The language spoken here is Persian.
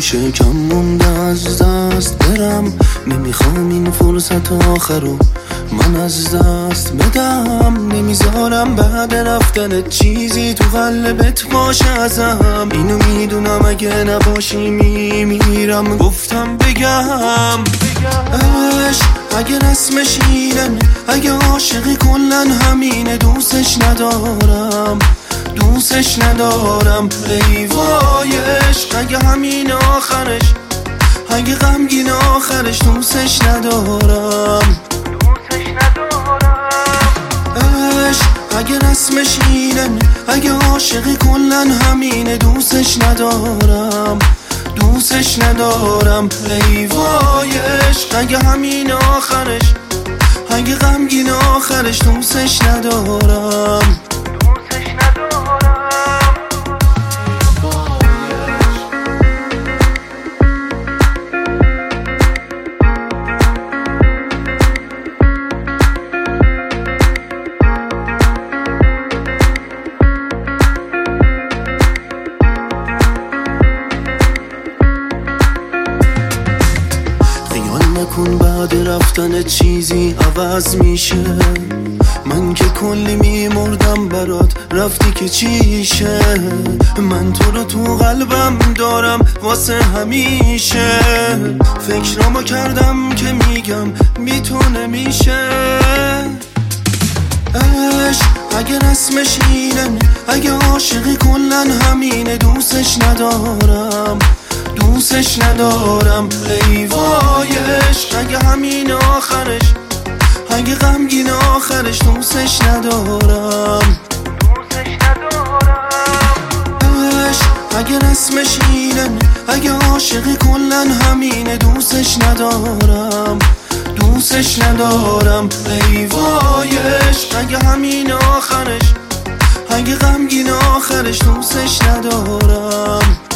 میشه کم مونده از دست برم، نمیخوام این فرصت آخرو من از دست بدم. نمیذارم بعد رفتنت چیزی تو قلبت باشه ازم، اینو میدونم اگه نباشی میمیرم. گفتم بگم عشق اگه رسمش اینه، اگه عاشقی کلن همینه. دوستش ندارم دوستش ندارم، ای وای عشق اگه همین آخرش، اگه غمگین آخرش. دوستش ندارم عشق اگه رسمش اینه، اگه عاشقی کلن همینه. دوستش ندارم دوستش ندارم، ای وای عشق اگه همین آخرش، اگه غمگین آخرش. دوستش ندارم. نکن بعد رفتن چیزی عوض میشه، من که کلی میمردم برات، رفتی که چیشه. من تو رو تو قلبم دارم واسه همیشه، فکرامو کردم که میگم بی تو نمیشه. عشق اگه رسمش اینه، اگه عاشقی کلن همینه. دوستش ندارم دوستش ندارم، ای وای عشق اگه همین آخرش، اگه غمگین آخرش. دوستش ندارم عشق اگه رسمش اینه، اگه عاشقی کلن همینه. دوستش ندارم دوستش ندارم، ای وای عشق اگه همین آخرش، اگه غمگین آخرش. دوستش ندارم.